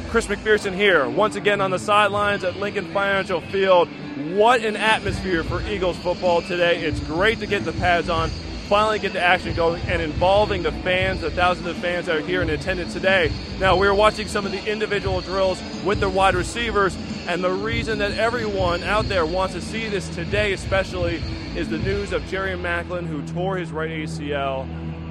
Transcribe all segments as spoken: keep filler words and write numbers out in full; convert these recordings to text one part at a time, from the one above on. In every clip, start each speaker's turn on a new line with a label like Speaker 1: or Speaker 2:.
Speaker 1: Chris McPherson here, once again on the sidelines at Lincoln Financial Field. What an atmosphere for Eagles football today. It's great to get the pads on, finally get the action going, and involving the fans, the thousands of fans that are here in attendance today. Now, we're watching some of the individual drills with the wide receivers, and the reason that everyone out there wants to see this today especially is the news of Jerry Maclin, who tore his right A C L.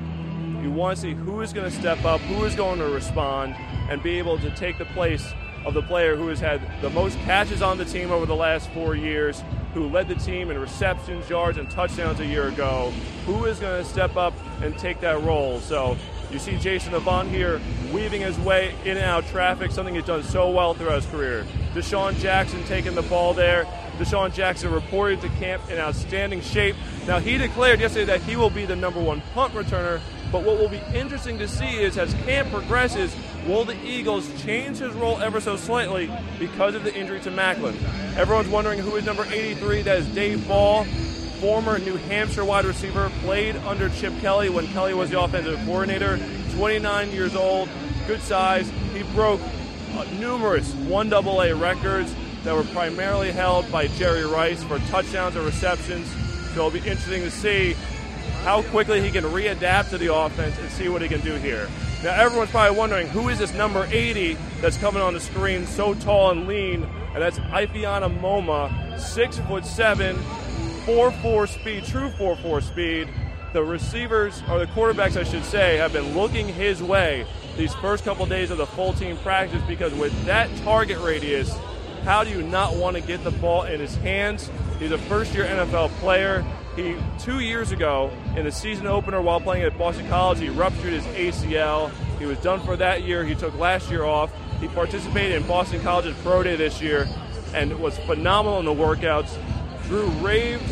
Speaker 1: You want to see who is going to step up, who is going to respond, and be able to take the place of the player who has had the most catches on the team over the last four years, who led the team in receptions, yards, and touchdowns a year ago. Who is going to step up and take that role? So you see Jason Avant here weaving his way in and out of traffic, something he's done so well throughout his career. Deshaun Jackson taking the ball there. Deshaun Jackson reported to camp in outstanding shape. Now, he declared yesterday that he will be the number one punt returner, but what will be interesting to see is as camp progresses, will the Eagles change his role ever so slightly because of the injury to Maclin? Everyone's wondering who is number eighty-three. That is Dave Ball, former New Hampshire wide receiver, played under Chip Kelly when Kelly was the offensive coordinator, twenty-nine years old, good size. He broke uh, numerous one double A records that were primarily held by Jerry Rice for touchdowns and receptions. So it'll be interesting to see how quickly he can readapt to the offense and see what he can do here. Now, everyone's probably wondering, who is this number eighty that's coming on the screen, so tall and lean? And that's Ifeana Moma, six foot seven, four four speed, true four four speed. The receivers, or the quarterbacks, I should say, have been looking his way these first couple days of the full team practice, because with that target radius, how do you not want to get the ball in his hands? He's a first-year N F L player. He, two years ago, in the season opener while playing at Boston College, he ruptured his A C L. He was done for that year. He took last year off. He participated in Boston College's Pro Day this year and was phenomenal in the workouts. Drew raves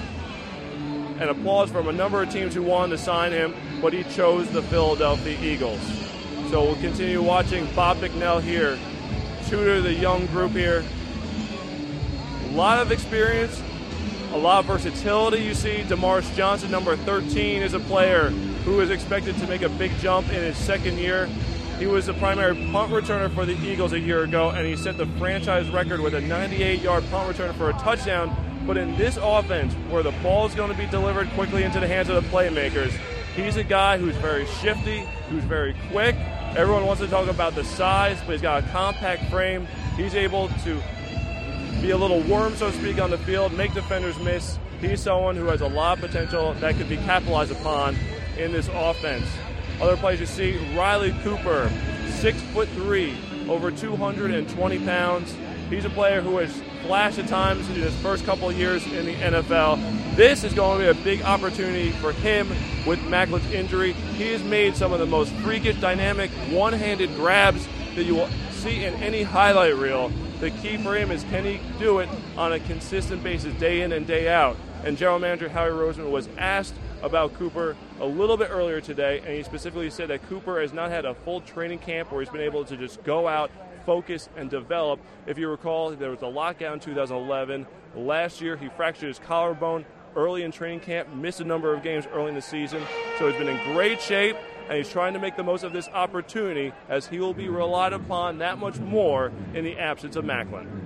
Speaker 1: and applause from a number of teams who wanted to sign him, but he chose the Philadelphia Eagles. So we'll continue watching Bob McNell here, tutor the young group here. A lot of experience, a lot of versatility. You see Damaris Johnson, number thirteen, is a player who is expected to make a big jump in his second year. He was the primary punt returner for the Eagles a year ago, and he set the franchise record with a ninety-eight yard punt return for a touchdown. But in this offense, where the ball is going to be delivered quickly into the hands of the playmakers, he's a guy who's very shifty, who's very quick. Everyone wants to talk about the size, but he's got a compact frame. He's able to be a little worm, so to speak, on the field, make defenders miss. He's someone who has a lot of potential that could be capitalized upon in this offense. Other players you see, Riley Cooper, six foot three, over two hundred twenty pounds. He's a player who has flashed at times in his first couple of years in the N F L. This is going to be a big opportunity for him with Maclin's injury. He has made some of the most freakish, dynamic, one-handed grabs that you will see in any highlight reel. The key for him is, can he do it on a consistent basis, day in and day out? And General Manager Howie Roseman was asked about Cooper a little bit earlier today, and he specifically said that Cooper has not had a full training camp where he's been able to just go out, focus, and develop. If you recall, there was a lockout in two thousand eleven. Last year, he fractured his collarbone early in training camp, missed a number of games early in the season. So he's been in great shape, and he's trying to make the most of this opportunity as he will be relied upon that much more in the absence of Maclin.